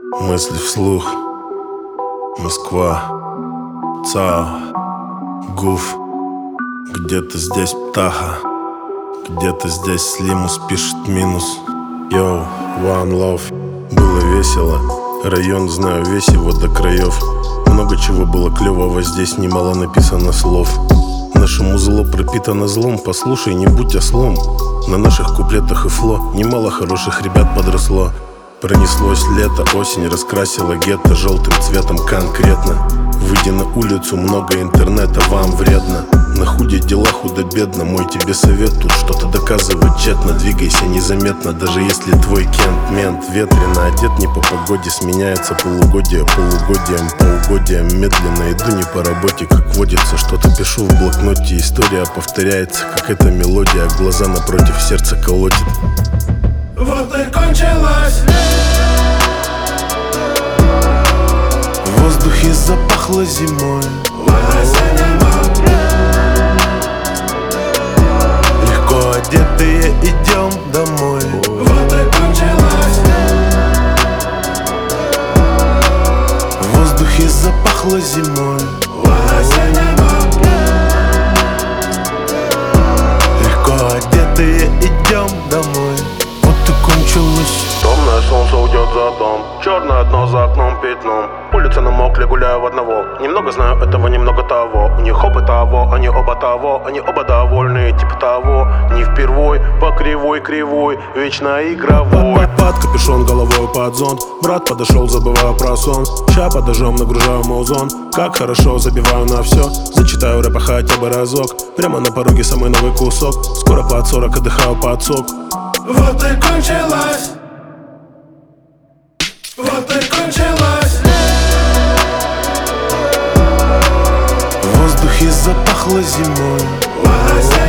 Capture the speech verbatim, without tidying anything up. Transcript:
Мысли вслух. Москва. ЦАО. Гуф. Где-то здесь птаха. Где-то здесь Слимус пишет минус. Йоу, one love. Было весело. Район знаю весь его до краев. Много чего было клевого, здесь немало написано слов. Наше музло пропитано злом. Послушай, не будь ослом. На наших куплетах и фло немало хороших ребят подросло. Пронеслось лето, осень раскрасила гетто желтым цветом конкретно. Выйди на улицу, много интернета, вам вредно. На худе дела худо-бедно, мой тебе совет, тут что-то доказывать тщетно. Двигайся незаметно, даже если твой кент мент. Ветрено одет не по погоде, сменяется полугодие полугодием, полугодием. Медленно иду не по работе, как водится, что-то пишу в блокноте. История повторяется, как эта мелодия, глаза напротив сердца колотит. Вот и кончилось. В воздухе запахло зимой. Легко одетые идем домой. Вот и кончилось. В воздухе запахло зимой. Легко одетые идем домой. Вот и кончилось. Темное солнце уйдет за дом, черное дно за окном пятном. Улицы намокли, гуляю в одного. Немного знаю этого, немного того. У них оба того, они оба того. Они оба довольны, типа того. Не впервой, по кривой, кривой, вечно игровой. Под, под капюшон головой под зонт. Брат подошел, забываю про сон. Ща подожжем, нагружаю музон. Как хорошо, забиваю на все. Зачитаю рэпа хотя бы разок. Прямо на пороге самый новый кусок. Скоро под сорок, отдыхаю под сок. Вот и кончилось. Вот и кончилось. В воздухе запахло зимой.